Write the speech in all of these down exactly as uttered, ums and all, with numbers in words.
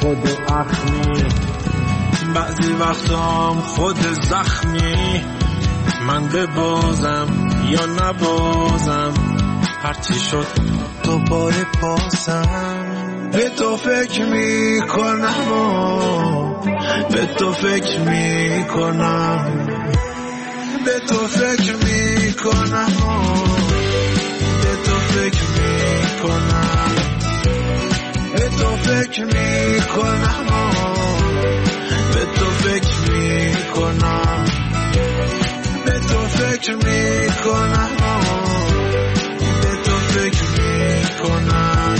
خود اخمی، بعضی وقتام خود زخمی. من ببازم یا نبازم، هرچی شد دوباره پاسم. به تو فکر میکنم و به تو فکر میکنم، به تو فکر میکنم و به تو فکر میکنم، به تو فکر میکنم و به تو فکر میکنم، به تو فکر میکنم و به تو فکر میکنم.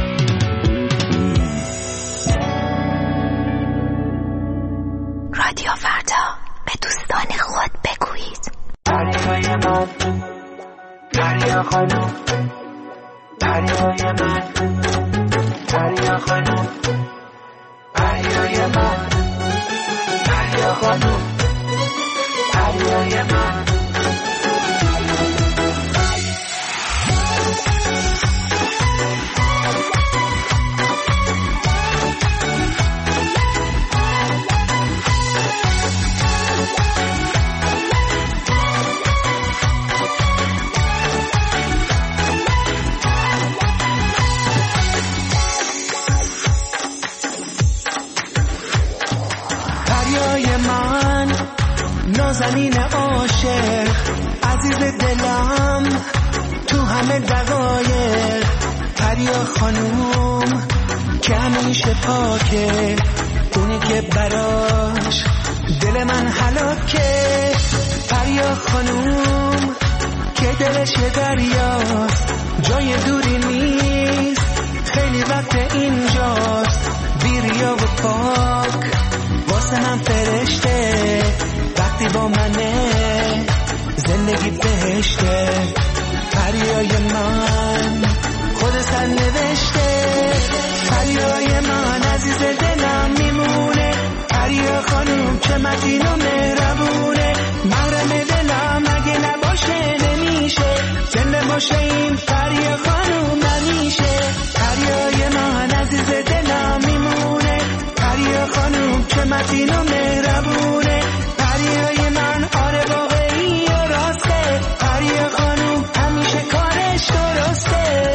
رادیو فردا، به دوستان خود بگویید. دریای من، دریا خانم، دریای من، دریا خانم، دریای من، دریا خانم، دریای من. نازنین عاشق، عزیز دلم تو همه دقایق. دریا خانوم که همیشه پاکه، اونی که براش دل من هلاکه. دریا خانوم که دلش دریاست، جای دوری نیست، خیلی وقت اینجاست. بیریا و پاک واسه من فرشته، وقتی با منه زندگی بهشته. دریای من خود سر نوشته، دریای من عزیز دلم میمونه. دریا خانوم چه متین و مهربونه، محرم دلم اگه نباشه نمیشه، زنده باشه این دریا خانوم نمیشه. دریای من عزیز دلم میمونه، دریا خانوم چه متین و مهربونه. دریای من آره واقعی و راسته، دریا خانوم همیشه کارش درسته.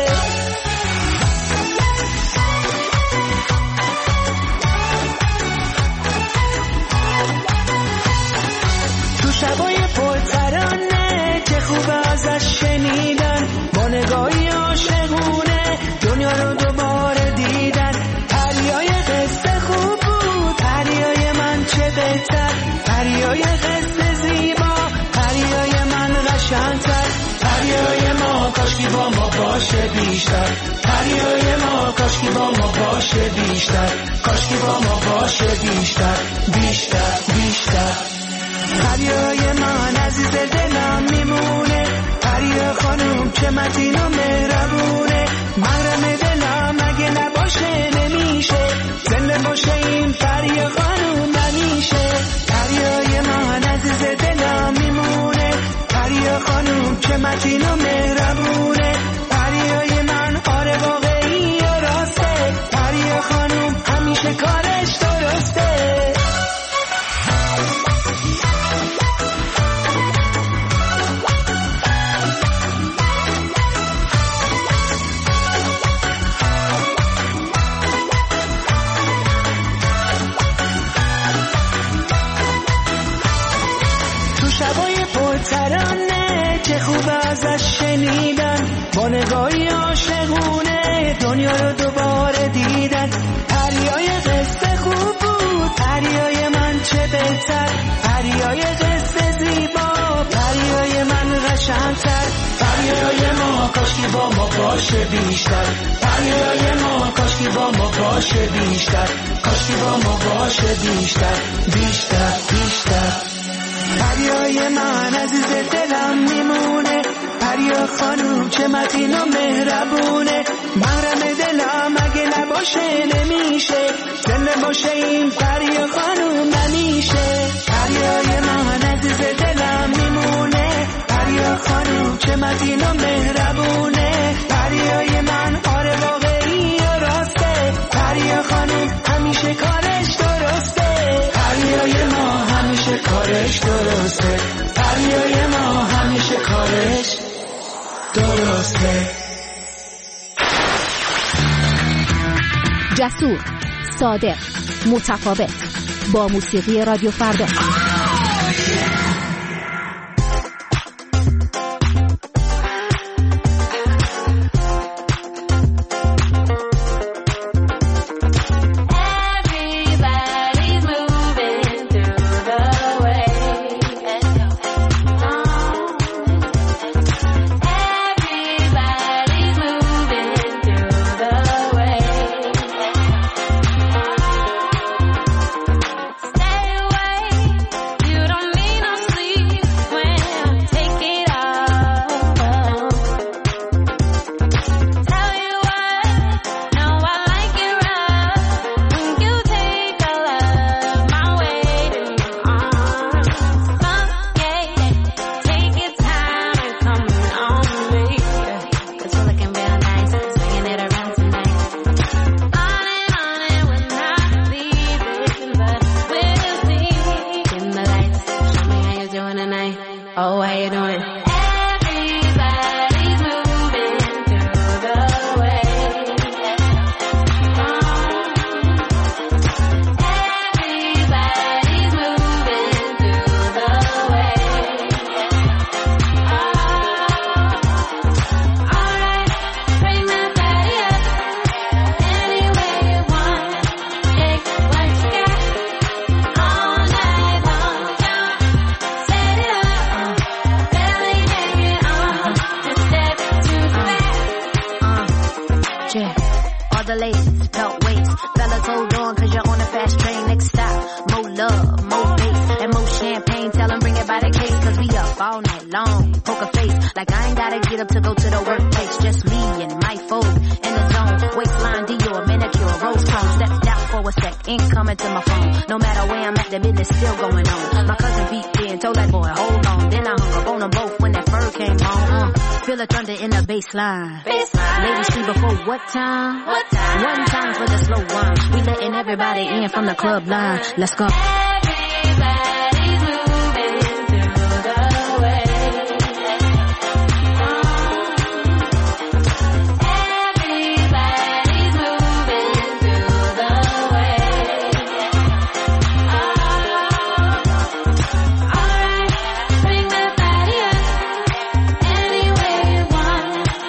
تو شبای پرترانه که خوب ازش شنیدن، با نگاهی عاشقونه دنیا رو دوباره دیدن. دریای قصه خوب بود، دریای من چه بهتر، دریای قصه زیبا، دریای من قشنگتر. دریای ما کاشکی با ما باشه بیشتر، دریای ما کاشکی با ما باشه بیشتر، کاشکی با ما باشه بیشتر بیشتر بیشتر. دریای من عزیز دلم میمونه، دریا خانوم چه متین و مهربونه. محرم دلم اگه نباشه نمیشه، زنده باشه این دریا خانوم نمیشه. دریای من عزیز دلم میمونه، دریا خانوم چه متین و مهربونه. دریای من آره واقعی و راسته، دریا خانوم همیشه کارش درسته. ترانه چه خوب ازش شنیدن، با نگاهی عاشقونه دنیا رو دوباره دیدن. دریای قصه خوب بود، دریای من چه بهتر، دریای قصه زیبا، دریای من قشنگتر. دریای ما کاشکی با ما باشه بیشتر، دریای ما کاشکی با ما باشه بیشتر، کاشکی با ما باشه بیشتر بیشتر بیشتر. دریای من عزیز دلم میمونه، دریا خانوم چه متین و مهربونه. محرم دلم اگه نباشه نمیشه، زنده باشه این دریا خانوم نمیشه. دریای من عزیز دلم میمونه، دریا خانوم چه متین و مهربونه. دریای من آره واقعی و راسته، دریا خانوم همیشه درسته. جسور، صادق، متفاوت، با موسیقی رادیو فردا. Baseline. Baseline. Ladies free before what time? What time? One time for the slow wine. We letting everybody in from the club line. Let's go. Everybody's moving through the way. Everybody's moving through the way. Oh. Alright, bring that body up. Any way you want.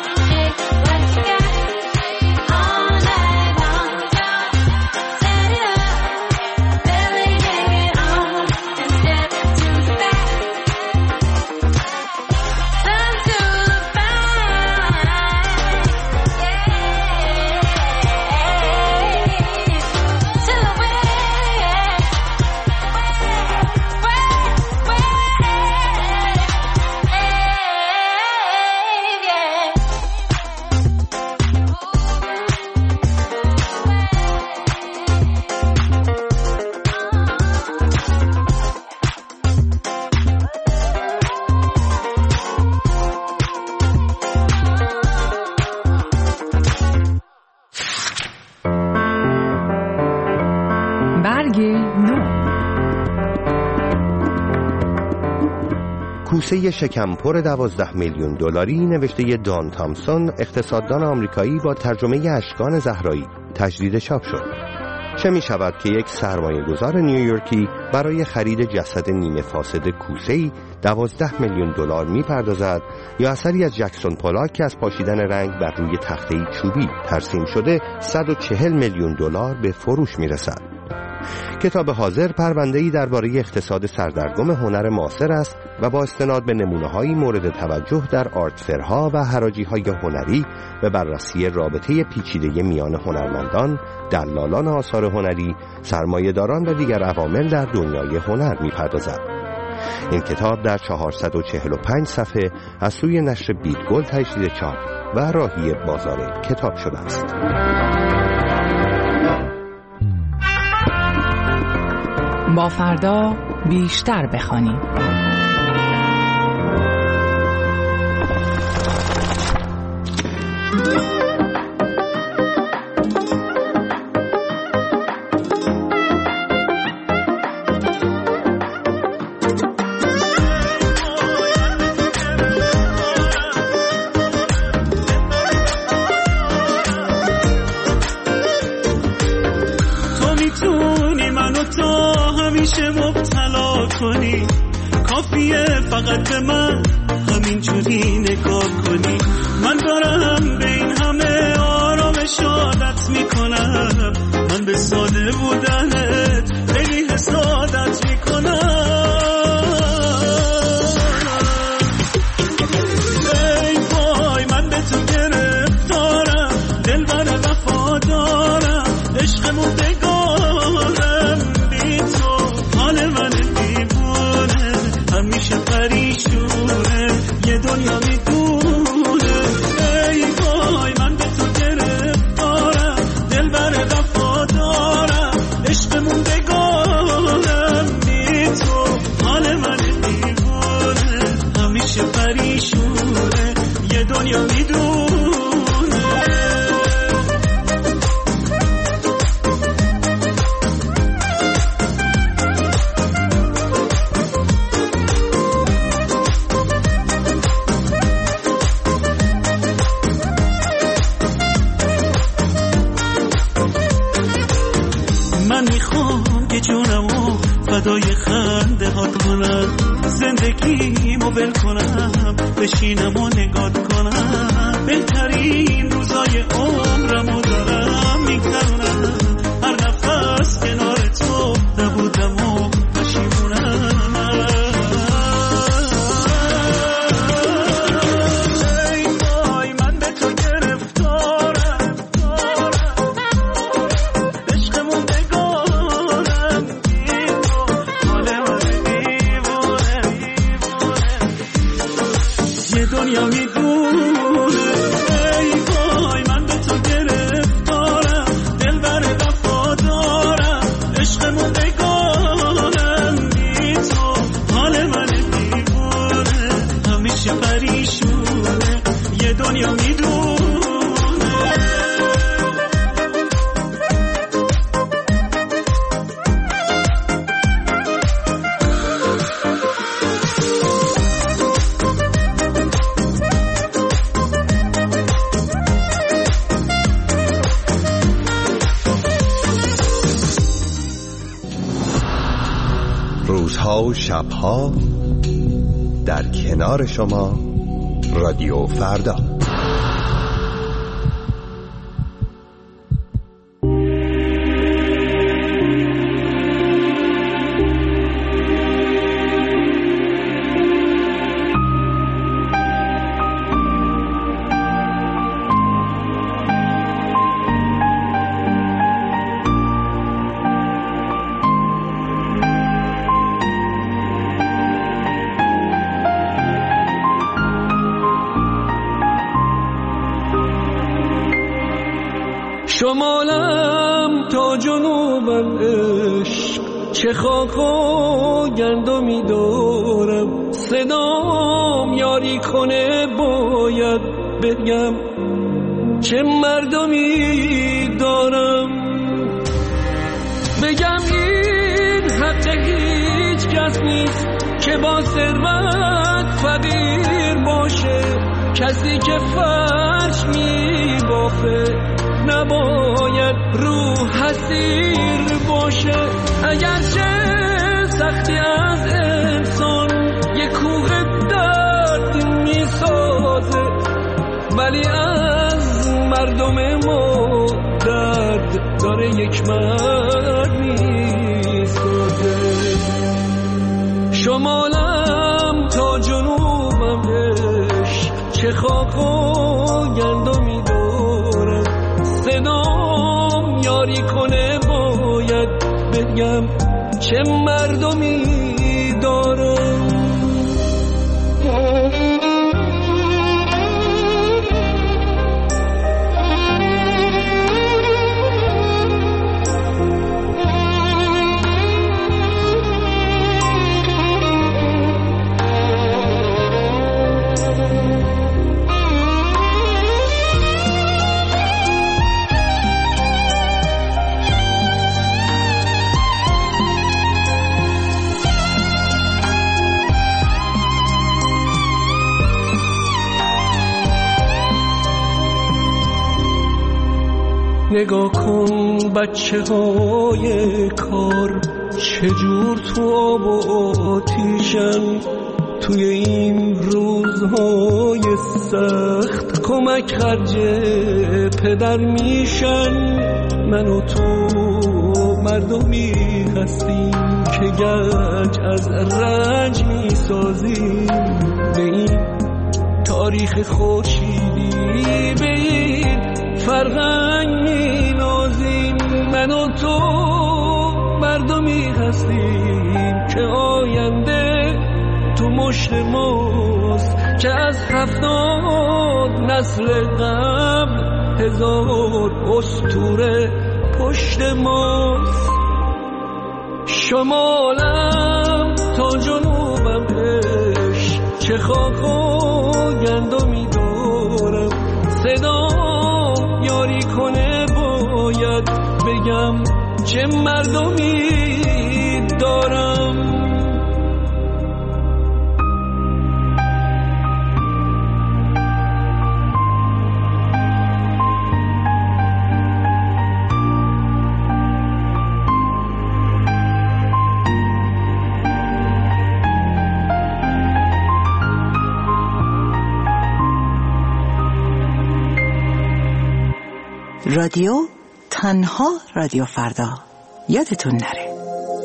کوسه شکمپر دوازده میلیون دلاری نوشته دان تامسون، اقتصاددان آمریکایی با ترجمه اشکان زهرایی، تجدید چاپ شد. چه می شود که یک سرمایه گذار نیویورکی برای خرید جسد نیمه فاسد کوسه‌ای دوازده میلیون دلار می پردازد یا اثری از جکسون پولاک که از پاشیدن رنگ بر روی تخته‌ای چوبی ترسیم شده صد و چهل میلیون دلار به فروش می رسد. کتاب حاضر پرونده‌ای درباره اقتصاد سردرگم هنر معاصر است و با استناد به نمونه‌های مورد توجه در آرت فرها و حراجی‌های هنری به بررسی رابطه پیچیده میان هنرمندان، دلالان آثار هنری، سرمایه‌داران و دیگر عوامل در دنیای هنر می‌پردازد. این کتاب در چهارصد و چهل و پنج صفحه از سوی نشر بیتگل تجدید چاپ و راهی بازار کتاب شده است. با فردا بیشتر بخوانیم. همیشه مبتلا کنی، کافیه فقط به من همینجوری نگاه کنی. من دارم به این همه آرامش عادت میکنم، من به ساده بودنت خیلی حسادت میکنم. ای وای من به تو گرفتارم، دل بر وفا دارم، عشقمون بگارم بی تو، حال من دیوونه همیشه پریشونه، یه دنیا میدونه. ای وای من به تو گرفتارم، دل بر وفا دارم، عشقمون بگارم بی تو، حال من دیوونه همیشه پریشونه، یه دنیا میدونه. فدای خنده هات کنم، زندگیمو بل کنم، بشینم و نگات کنم، بهترین روزای عمرمو دارم میگذرونم، هر نفس کنار تو نبودم و پشیمونم. ای وای من به تو گرفتارم، عشقمون بگارم دنیا میدونه. ای وای من به تو گرفتارم، دل بر وفا دارم، عشقمون بگارم بی تو، حال من دیوونه همیشه پریشونه، یه دنیا میدونه. روزها و شبها در کنار شما، رادیو فردا. شمالم تا جنوبم عشق، چه خاک و گندمی دارم، صدام یاری کنه باید بگم چه مردمی دارم. بگم این حق هیچ کس نیست که با ثروت فقیر باشه، کسی که فرش می بافه نباید رو حسیر باشه. اگرچه سختی از انسان یک کوه درد می سازه، ولی از مردم ما درد داره یک مرد می سازه. شمالم تا جنوبم عشق، چه خاک و گندمی دارم، صدام یاری کنه باید بگم چه مردمی دارم. نگاه کن بچه های کار چجور تو آب و آتیشن، توی این روزهای سخت کمک خرج پدر میشن. من و تو مردمی هستیم که گنج از رنج میسازیم، به این تاریخ خورشیدی به این فرهنگ مینازیم. من و تو مردمی هستیم که آینده تو مشت ماست، که از هفتاد نسل قبل هزار اسطوره پشت ماست. شمالم تا جنوبم عشق، چه خاک و گندمی دارم، صدام یاری کنه باید بگم چه مردمی دارم. رادیو تنها رادیو فردا، یادتون نره.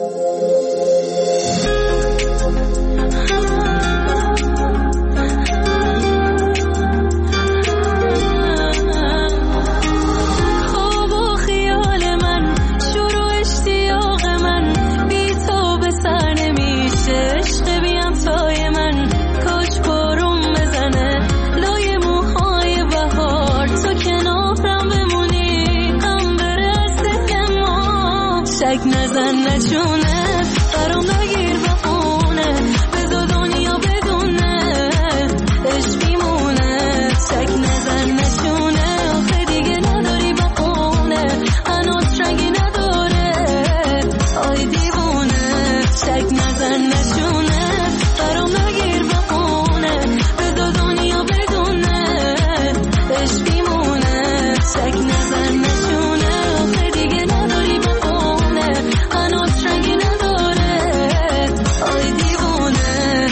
خواب و خیال من، شروع اشتیاق من، بی تو به سر نمیشه عشق بیام سایه من. کاش بارون بزنه لای موهای بهار، تو کنارم بمونی هم بره از دل ما. شک نزن نشونه برام نگیر بخونه، بذار دنیا بدونه عشق میمونه. شک نزن نشونه آخه دیگه نداری بخونه، هنوز رنگی نداره آی دیوونه. شک نزن نشونه برام نگیر بخونه، بذار دنیا بدونه عشق میمونه. شک نزن نشونه آخه دیگه نداری بخونه، هنوز رنگی نداره آی دیوونه.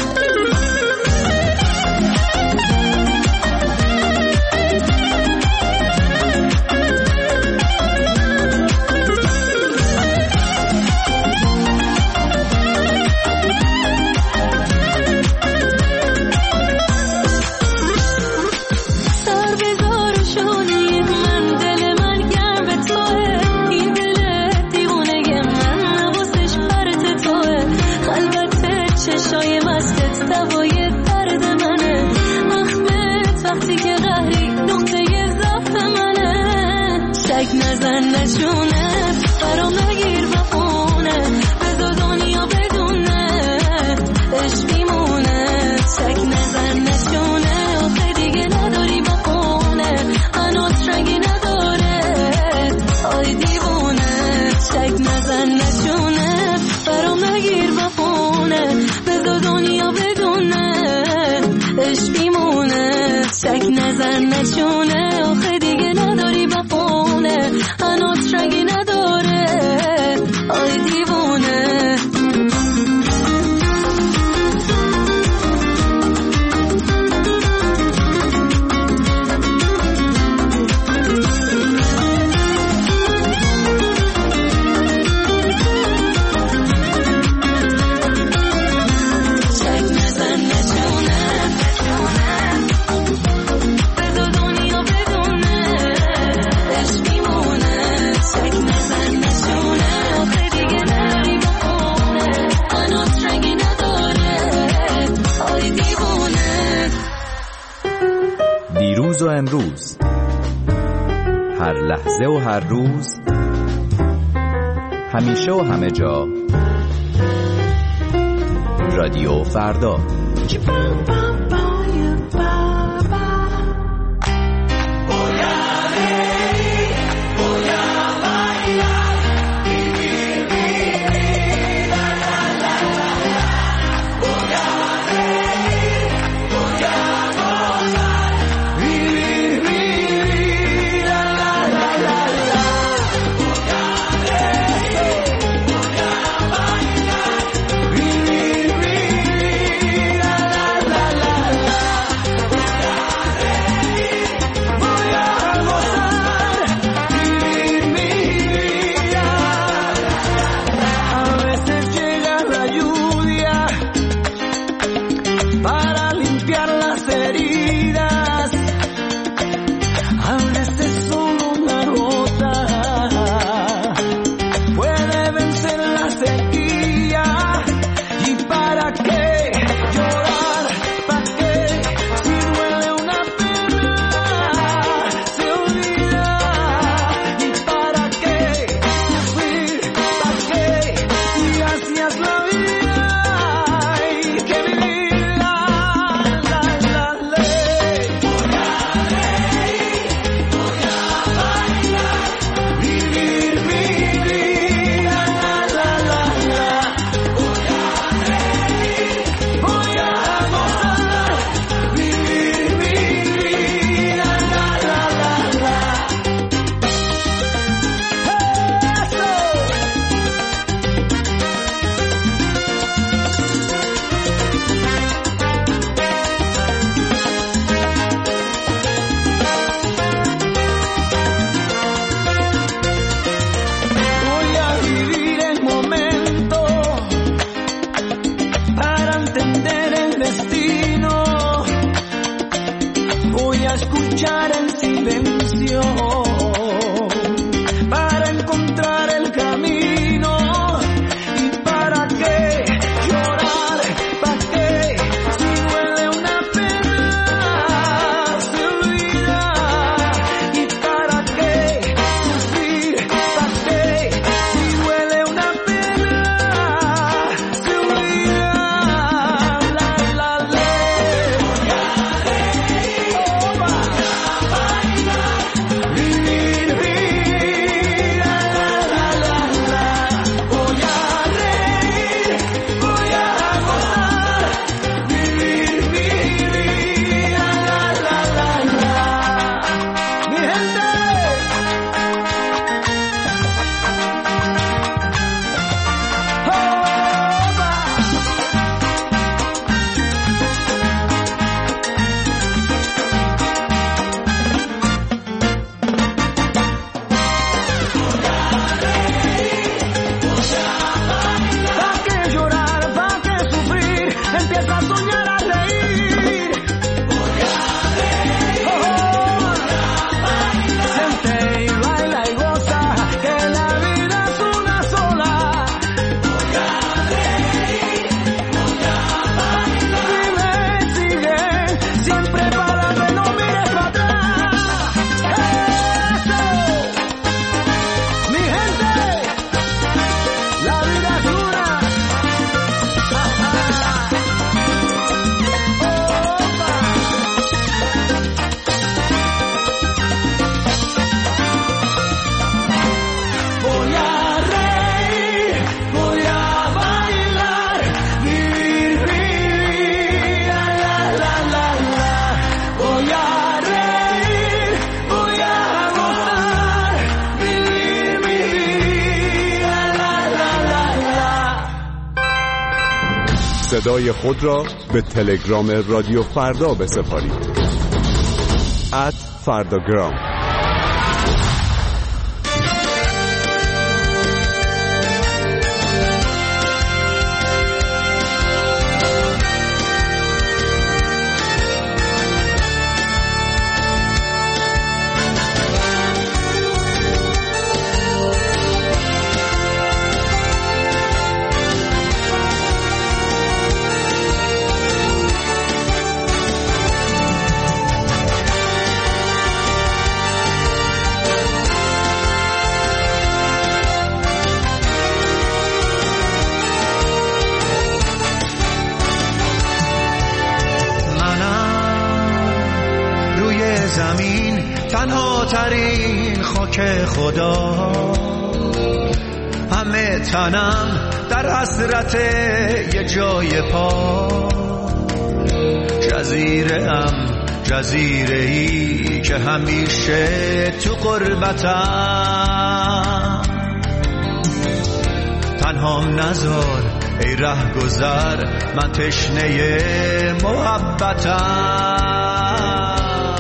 سر بذار و شونه من، دل من گرم به توه، این دل دیوونه من نوازش پرت توه. البته چشای مستت دوای درد منه، اخمت وقتی که قهری نقطه ضعف منه. شک نزن نشونه برام نگیر بخونه، بذار دنیا بدونه عشق میمونه. شک نزن نشونه آخه دیگه نداری بخونه، هنوز رنگی نداره آی دیوونه. شک نزن نشونه برام نگیر بخونه، بذار دنیا بدونه عشق میمونه. شک نزن نشونه آخه دیگه نداری بخونه، هنوز رنگی نداره آی دیوونه. شک نزن نشونه بذار دنیا بدونه عشق میمونه. شک نزن نشونه آخه دیگه نداری بخونه، هنوز رنگی نداره آی دیوونه. دیروز و امروز، هر لحظه و هر روز، همیشه و همه جا، رادیو فردا. صدای خود را به تلگرام رادیو فردا بسپارید. ات فرداگرام. زمین تنها ترین خاک خدا، همه تنم در حسرت یه جای پا. جزیره ام جزیره ای که همیشه تو غربتم، تنهام نذار ای ره گذر، من تشنه محبتم.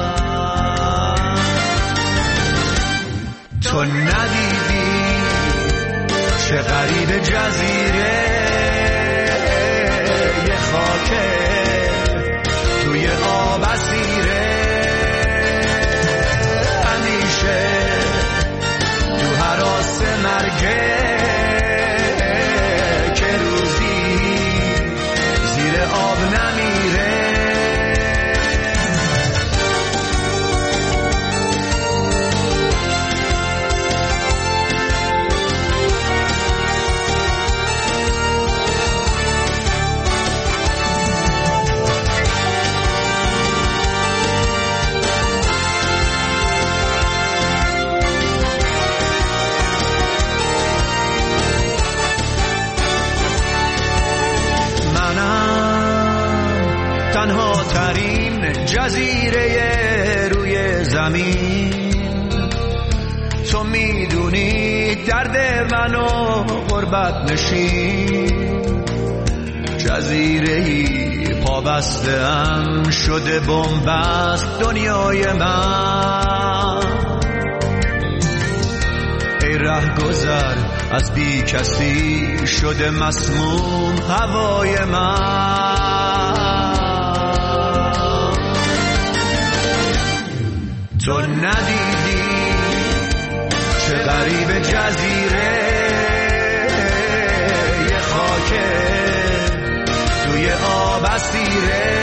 تو ندیدی چه غریب جزیره، یه خاکه توی آب اسیره، همیشه تو هراس مرگه، که روزی زیر آب نمیره. تنها ترین جزیره روی زمین، تو میدونی درد منو غربت نشین. جزیره‌ای پابسته‌ام شده بنبست دنیای من، ای ره گذر از بی کسی شده مسموم هوای من. تو ندیدی چه غریب جزیره، یه خاکه توی آب اسیره،